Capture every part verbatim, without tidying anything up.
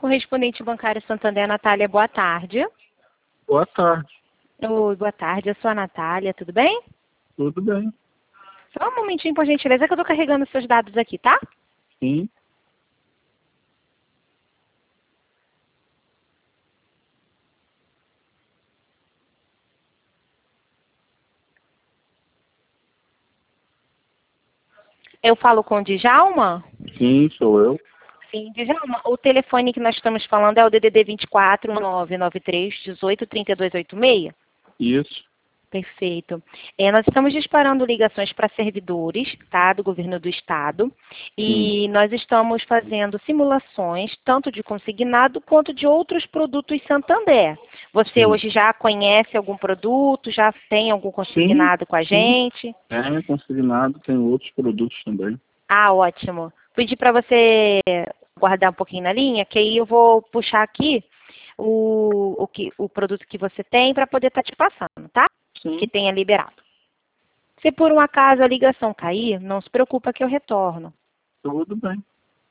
correspondente bancário Santander, Natália, boa tarde. Boa tarde. Oi, boa tarde, eu sou a Natália, tudo bem? Tudo bem. Só um momentinho, por gentileza, que eu estou carregando seus dados aqui, tá? Sim. Eu falo com o Djalma? Sim, sou eu. Sim, Djalma, o telefone que nós estamos falando é o D D D vinte e quatro, nove nove três, dezoito, trinta e dois, oitenta e seis? Isso. Perfeito. É, nós estamos disparando ligações para servidores, tá, do governo do estado, Sim. e nós estamos fazendo simulações tanto de consignado quanto de outros produtos Santander. Você Sim. hoje já conhece algum produto, já tem algum Sim. consignado com a Sim. gente? É consignado, tem outros produtos também. Ah, ótimo. Pedi para você guardar um pouquinho na linha, que aí eu vou puxar aqui o, o, que, o produto que você tem para poder estar te passando, tá? Que Sim. tenha liberado. Se por um acaso a ligação cair, não se preocupa que eu retorno. Tudo bem.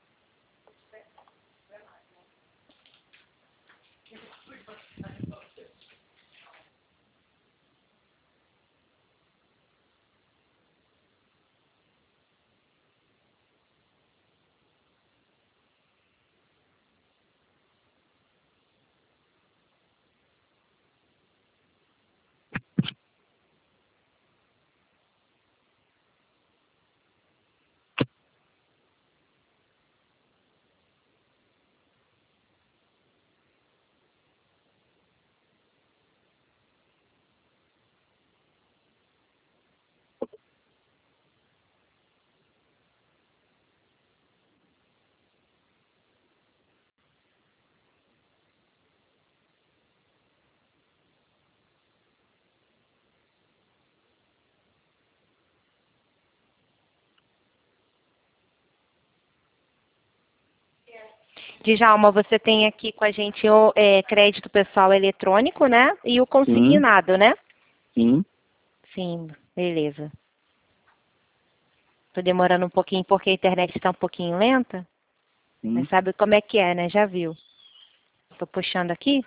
Djalma, você tem aqui com a gente o é, crédito pessoal eletrônico, né? E o Sim. consignado, né? Sim. Sim, beleza. Tô demorando um pouquinho porque a internet está um pouquinho lenta. Sim. Mas sabe como é que é, né? Já viu. Tô puxando aqui.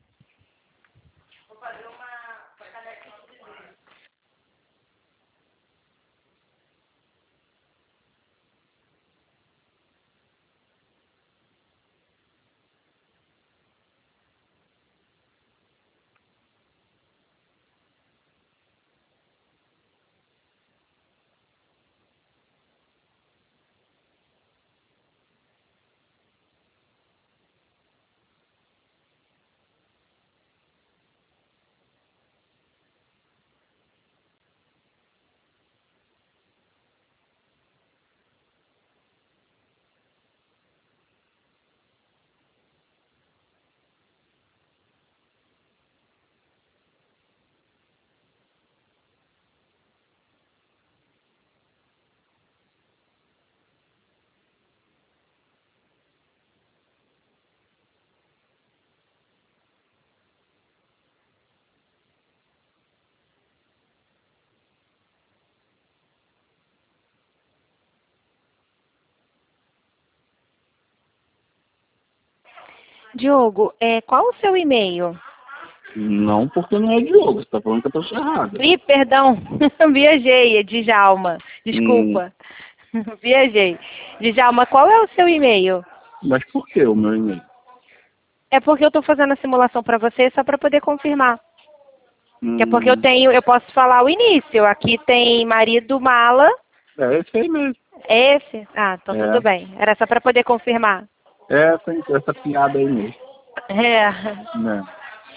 Diogo, é, qual o seu e-mail? Não, porque não é Diogo. Você tá falando que eu tô errado. Ih, perdão. Viajei, é Djalma. Hum. Desculpa. Viajei. Djalma, qual é o seu e-mail? Mas por que o meu e-mail? É porque eu estou fazendo a simulação para você só para poder confirmar. Que é porque eu Hum. tenho, eu posso falar o início. Aqui tem marido, mala. É esse aí mesmo. É esse? Ah, então tudo É. bem. Era só para poder confirmar. É essa, essa piada aí mesmo. É. Né?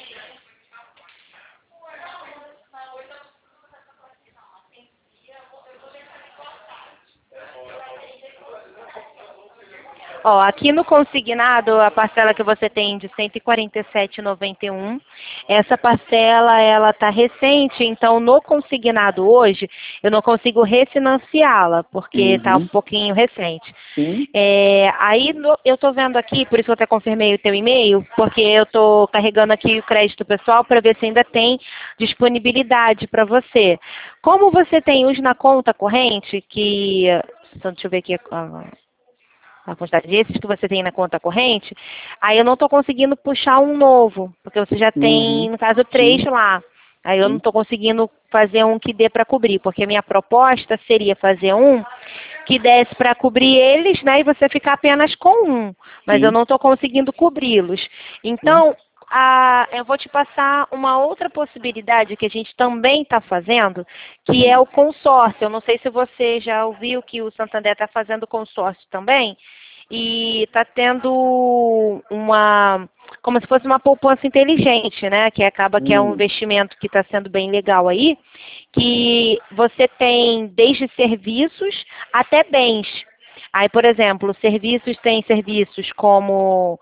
Ó, aqui no consignado, a parcela que você tem de cento e quarenta e sete reais e noventa e um, essa parcela, ela está recente, então no consignado hoje, eu não consigo refinanciá-la, porque está um Uhum. pouquinho recente. Sim. É, aí no- eu estou vendo aqui, por isso que eu até confirmei o teu e-mail, porque eu estou carregando aqui o crédito pessoal para ver se ainda tem disponibilidade para você. Como você tem hoje na conta corrente, que... Então, deixa eu ver aqui... ah, a quantidade desses que você tem na conta corrente, aí eu não estou conseguindo puxar um novo, porque você já tem, Uhum. no caso, três Sim. lá. Aí eu não Sim. estou conseguindo fazer um que dê para cobrir, porque a minha proposta seria fazer um que desse para cobrir eles, né, e você ficar apenas com um, mas eu Sim. não estou conseguindo cobri-los. Sim. Então, a, eu vou te passar uma outra possibilidade que a gente também está fazendo, que é o consórcio. Eu não sei se você já ouviu que o Santander está fazendo consórcio também, e está tendo uma, como se fosse uma poupança inteligente, né? Que acaba que é um Hum. investimento que está sendo bem legal aí, que você tem desde serviços até bens. Aí, por exemplo, serviços tem serviços como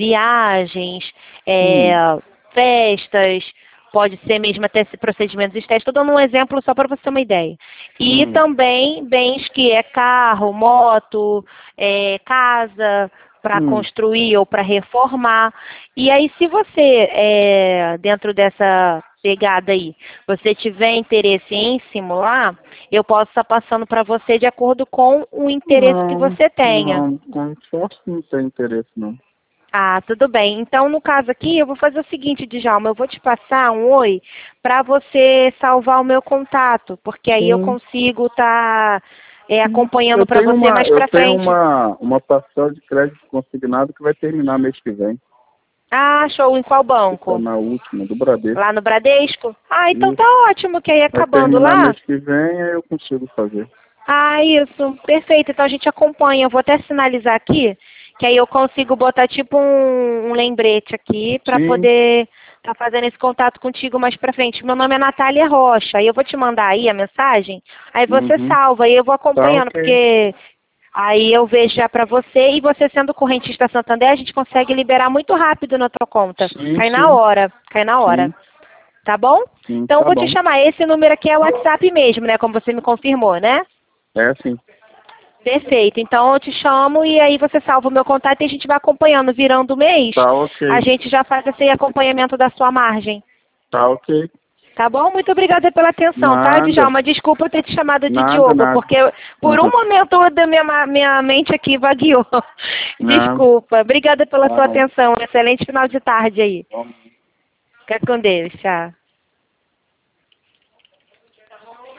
viagens, é, Hum. festas, pode ser mesmo até procedimentos estéticos. Estou dando um exemplo só para você ter uma ideia. E Hum. também bens que é carro, moto, é, casa para Hum. construir ou para reformar. E aí, se você, é, dentro dessa pegada aí, você tiver interesse em simular, eu posso estar passando para você de acordo com o interesse que Não, você tenha. não, consórcio não tem interesse, não. Ah, tudo bem. Então, no caso aqui, eu vou fazer o seguinte, Djalma, eu vou te passar um oi para você salvar o meu contato, porque aí eu Sim. consigo estar Sim. acompanhando Eu para tenho você uma, mais eu para tenho frente. uma, uma parcela de crédito consignado que vai terminar mês que vem. Ah, show. Em qual Que está banco? na última, do Bradesco. Lá no Bradesco? Ah, então tá Isso. ótimo, que aí Vai acabando terminar lá. mês que vem, aí eu consigo fazer. Ah, isso. Perfeito. Então a gente acompanha. Eu vou até sinalizar aqui, que aí eu consigo botar tipo um, um lembrete aqui para Sim. poder estar fazendo esse contato contigo mais pra frente. Meu nome é Natália Rocha. Aí eu vou te mandar aí a mensagem. Aí você Uhum. salva. Aí eu vou Tá acompanhando, ok. porque aí eu vejo já pra você. E você sendo correntista Santander, a gente consegue liberar muito rápido na tua conta. Sim, Cai na sim. hora. Cai na hora. Sim. Tá bom? Sim, Então eu tá vou te bom. chamar. Esse número aqui é o WhatsApp mesmo, né? Como você me confirmou, né? É assim. Perfeito. Então eu te chamo e aí você salva o meu contato e a gente vai acompanhando. Virando o mês, Tá a ok. gente já faz esse acompanhamento da sua margem. Tá ok. Tá bom? Muito obrigada pela atenção, tá, Nada. Djalma? Desculpa eu ter te chamado de Nada, Diogo, nada. porque por um momento da minha, ma- minha mente aqui vagueou. Nada. Desculpa. Obrigada pela Tá sua bom. atenção. Excelente final de tarde aí. Fica com Deus. Tchau.